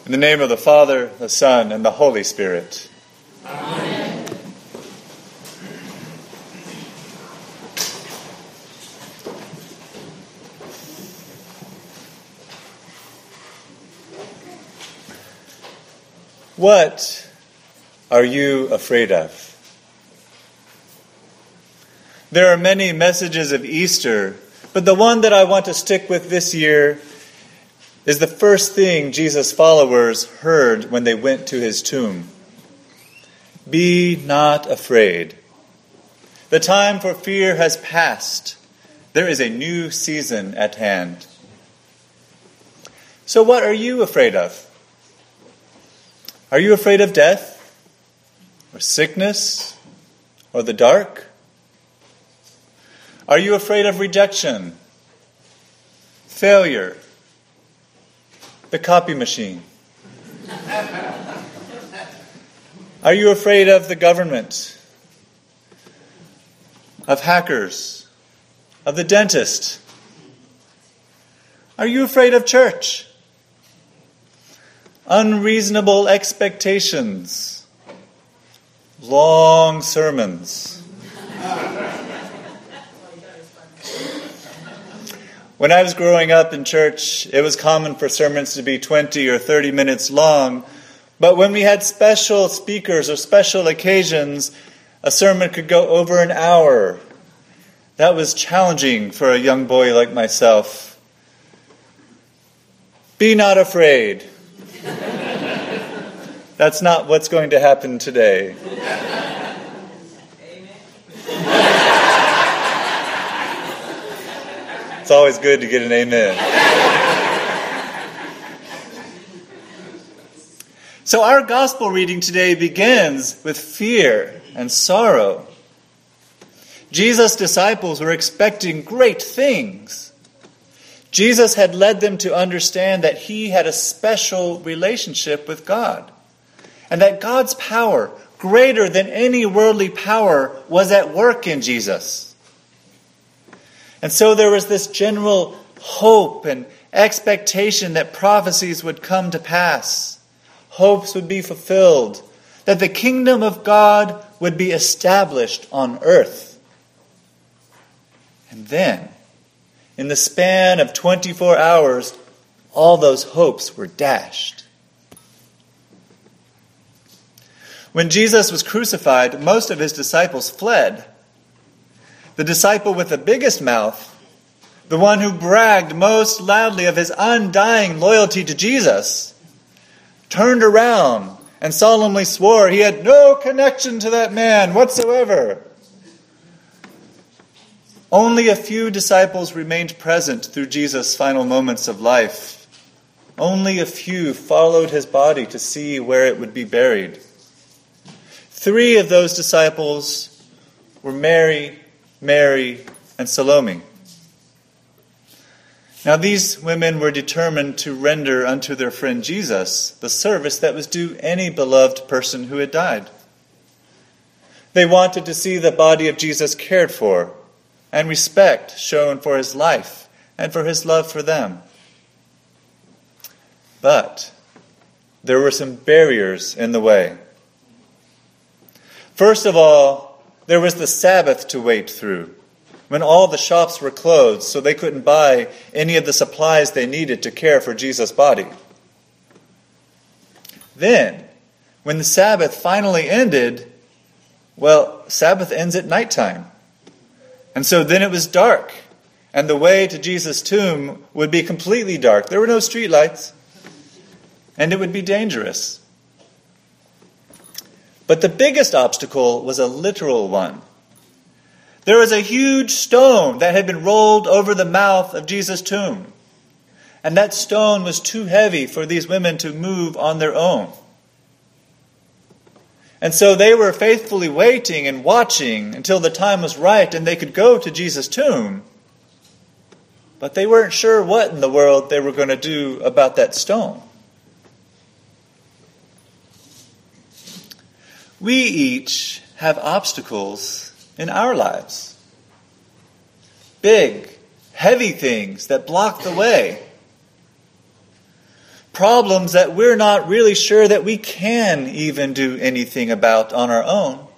In the name of the Father, the Son, and the Holy Spirit. Amen. What are you afraid of? There are many messages of Easter, but the one that I want to stick with this year is the first thing Jesus' followers heard when they went to his tomb. Be not afraid. The time for fear has passed. There is a new season at hand. So what are you afraid of? Are you afraid of death, or sickness, or the dark? Are you afraid of rejection, failure, the copy machine? Are you afraid of the government, of hackers, of the dentist? Are you afraid of church? Unreasonable expectations, long sermons. When I was growing up in church, it was common for sermons to be 20 or 30 minutes long. But when we had special speakers or special occasions, a sermon could go over an hour. That was challenging for a young boy like myself. Be not afraid. That's not what's going to happen today. It's always good to get an amen. So our gospel reading today begins with fear and sorrow. Jesus' disciples were expecting great things. Jesus had led them to understand that he had a special relationship with God, and that God's power, greater than any worldly power, was at work in Jesus. And so there was this general hope and expectation that prophecies would come to pass. Hopes would be fulfilled. That the kingdom of God would be established on earth. And then, in the span of 24 hours, all those hopes were dashed. When Jesus was crucified, most of his disciples fled. The disciple with the biggest mouth, the one who bragged most loudly of his undying loyalty to Jesus, turned around and solemnly swore he had no connection to that man whatsoever. Only a few disciples remained present through Jesus' final moments of life. Only a few followed his body to see where it would be buried. 3 of those disciples were Mary, and Salome. Now these women were determined to render unto their friend Jesus the service that was due any beloved person who had died. They wanted to see the body of Jesus cared for and respect shown for his life and for his love for them. But there were some barriers in the way. First of all, there was the Sabbath to wait through, when all the shops were closed, so they couldn't buy any of the supplies they needed to care for Jesus' body. Then, when the Sabbath finally ended, Sabbath ends at nighttime. And so then it was dark, and the way to Jesus' tomb would be completely dark. There were no streetlights, and it would be dangerous. But the biggest obstacle was a literal one. There was a huge stone that had been rolled over the mouth of Jesus' tomb. And that stone was too heavy for these women to move on their own. And so they were faithfully waiting and watching until the time was right and they could go to Jesus' tomb. But they weren't sure what in the world they were going to do about that stone. We each have obstacles in our lives. Big, heavy things that block the way. problems that we're not really sure that we can even do anything about on our own.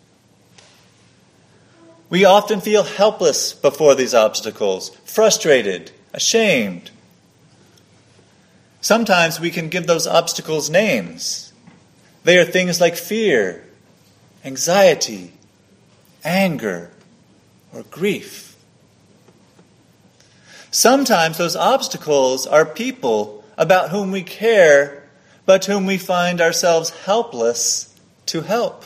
We often feel helpless before these obstacles, frustrated, ashamed. Sometimes we can give those obstacles names. They are things like fear, anxiety, anger, or grief. Sometimes those obstacles are people about whom we care, but whom we find ourselves helpless to help.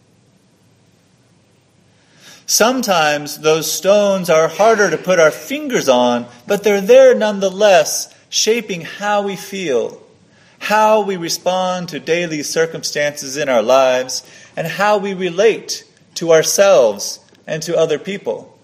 Sometimes those stones are harder to put our fingers on, but they're there nonetheless, shaping how we feel, how we respond to daily circumstances in our lives, and how we relate to ourselves and to other people.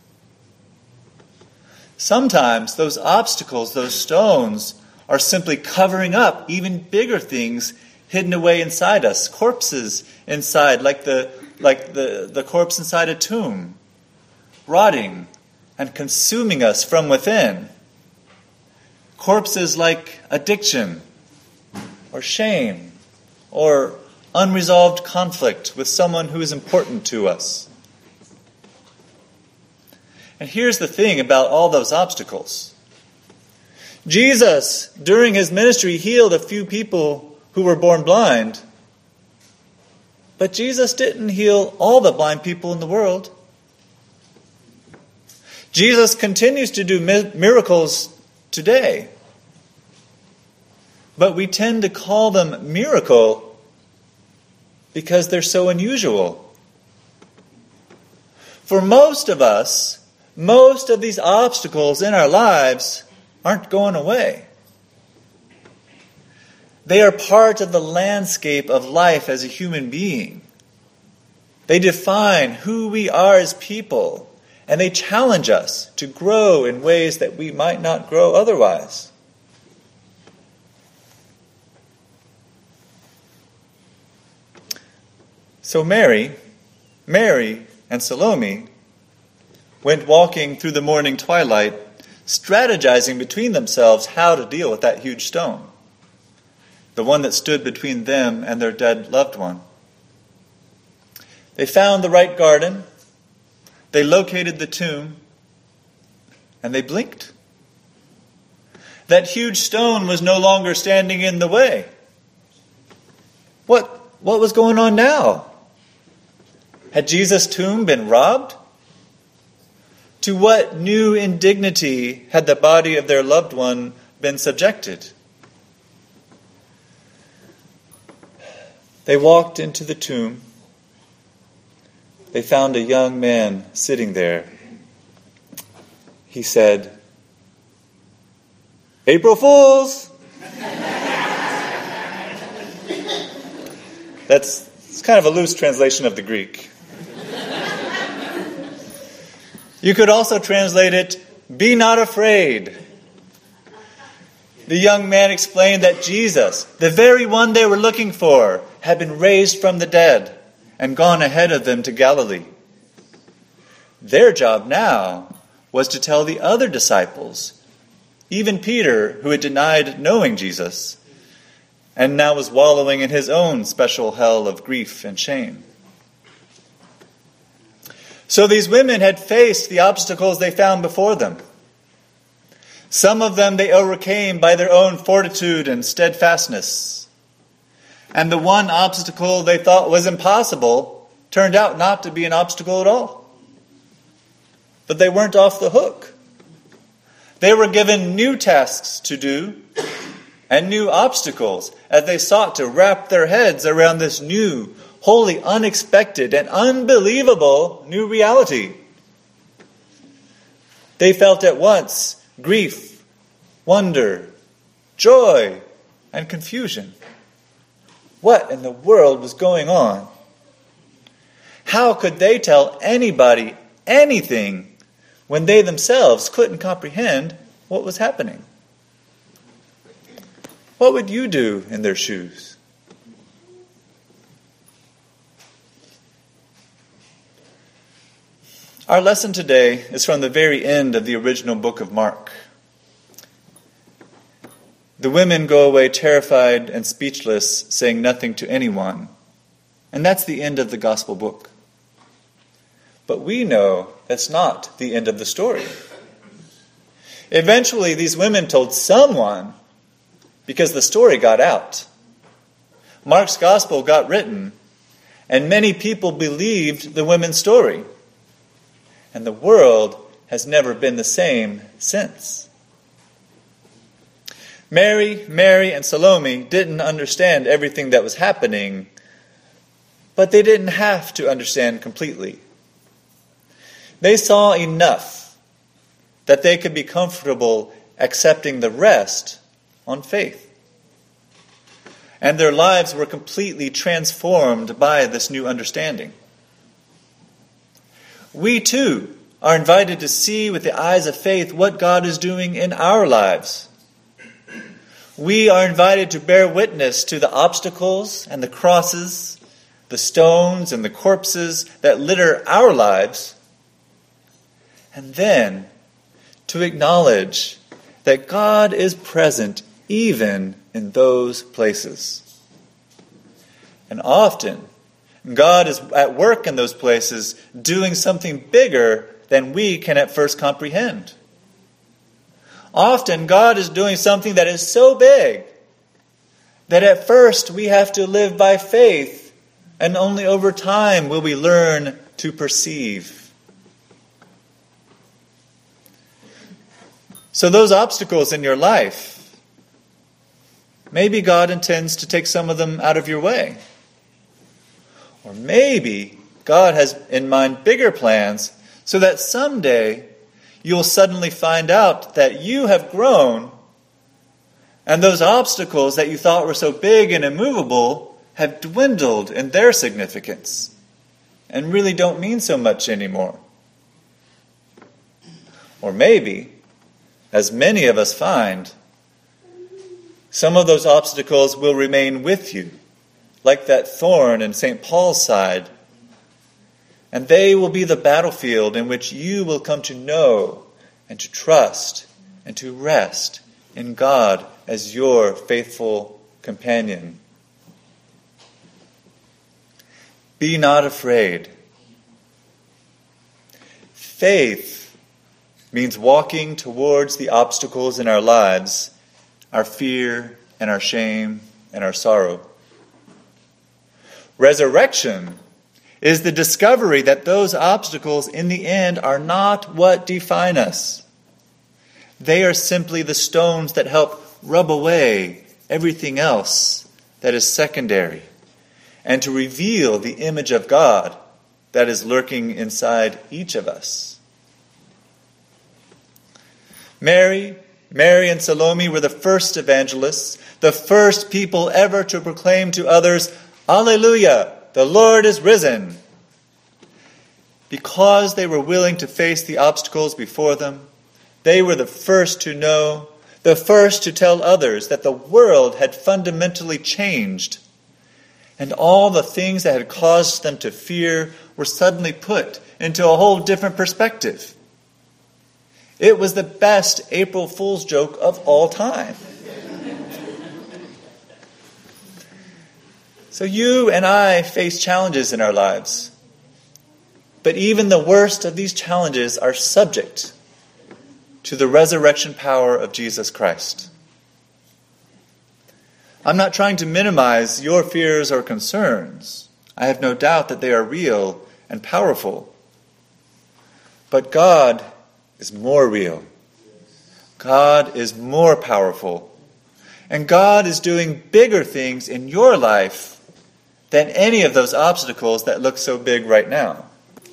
Sometimes those obstacles, those stones, are simply covering up even bigger things hidden away inside us, corpses inside, like the corpse inside a tomb, rotting and consuming us from within. Corpses like addiction, or shame, or unresolved conflict with someone who is important to us. And here's the thing about all those obstacles. Jesus, during his ministry, healed a few people who were born blind. But Jesus didn't heal all the blind people in the world. Jesus continues to do miracles today. But we tend to call them miracle because they're so unusual. For most of us, most of these obstacles in our lives aren't going away. They are part of the landscape of life as a human being. They define who we are as people, and they challenge us to grow in ways that we might not grow otherwise. So Mary and Salome went walking through the morning twilight, strategizing between themselves how to deal with that huge stone, the one that stood between them and their dead loved one. They found the right garden, they located the tomb, and they blinked. That huge stone was no longer standing in the way. What was going on now? Had Jesus' tomb been robbed? To what new indignity had the body of their loved one been subjected? They walked into the tomb. They found a young man sitting there. He said, "April Fools!" It's kind of a loose translation of the Greek. You could also translate it, "Be not afraid." The young man explained that Jesus, the very one they were looking for, had been raised from the dead and gone ahead of them to Galilee. Their job now was to tell the other disciples, even Peter, who had denied knowing Jesus, and now was wallowing in his own special hell of grief and shame. So these women had faced the obstacles they found before them. Some of them they overcame by their own fortitude and steadfastness. And the one obstacle they thought was impossible turned out not to be an obstacle at all. But they weren't off the hook. They were given new tasks to do and new obstacles as they sought to wrap their heads around this new, wholly unexpected and unbelievable new reality. They felt at once grief, wonder, joy, and confusion. What in the world was going on? How could they tell anybody anything when they themselves couldn't comprehend what was happening? What would you do in their shoes? Our lesson today is from the very end of the original book of Mark. The women go away terrified and speechless, saying nothing to anyone. And that's the end of the gospel book. But we know that's not the end of the story. Eventually, these women told someone because the story got out. Mark's gospel got written, and many people believed the women's story. And the world has never been the same since. Mary, and Salome didn't understand everything that was happening, but they didn't have to understand completely. They saw enough that they could be comfortable accepting the rest on faith. And their lives were completely transformed by this new understanding. We too are invited to see with the eyes of faith what God is doing in our lives. We are invited to bear witness to the obstacles and the crosses, the stones and the corpses that litter our lives, and then to acknowledge that God is present even in those places. And often, God is at work in those places doing something bigger than we can at first comprehend. Often, God is doing something that is so big that at first we have to live by faith, and only over time will we learn to perceive. So those obstacles in your life, maybe God intends to take some of them out of your way. Or maybe God has in mind bigger plans so that someday you'll suddenly find out that you have grown, and those obstacles that you thought were so big and immovable have dwindled in their significance and really don't mean so much anymore. Or maybe, as many of us find, some of those obstacles will remain with you, like that thorn in St. Paul's side. And they will be the battlefield in which you will come to know and to trust and to rest in God as your faithful companion. Be not afraid. Faith means walking towards the obstacles in our lives, our fear and our shame and our sorrow. Resurrection is the discovery that those obstacles in the end are not what define us. They are simply the stones that help rub away everything else that is secondary, and to reveal the image of God that is lurking inside each of us. Mary, and Salome were the first evangelists, the first people ever to proclaim to others, "Alleluia! The Lord is risen." Because they were willing to face the obstacles before them, they were the first to know, the first to tell others that the world had fundamentally changed, and all the things that had caused them to fear were suddenly put into a whole different perspective. It was the best April Fool's joke of all time. So you and I face challenges in our lives. But even the worst of these challenges are subject to the resurrection power of Jesus Christ. I'm not trying to minimize your fears or concerns. I have no doubt that they are real and powerful. But God is more real. God is more powerful. And God is doing bigger things in your life than any of those obstacles that look so big right now.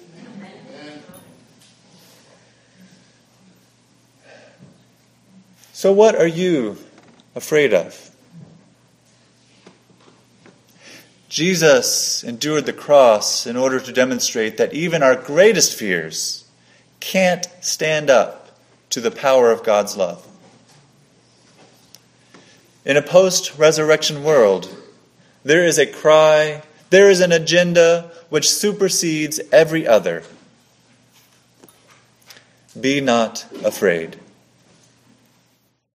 So what are you afraid of? Jesus endured the cross in order to demonstrate that even our greatest fears can't stand up to the power of God's love. In a post-resurrection world, there is a cry, there is an agenda which supersedes every other. Be not afraid.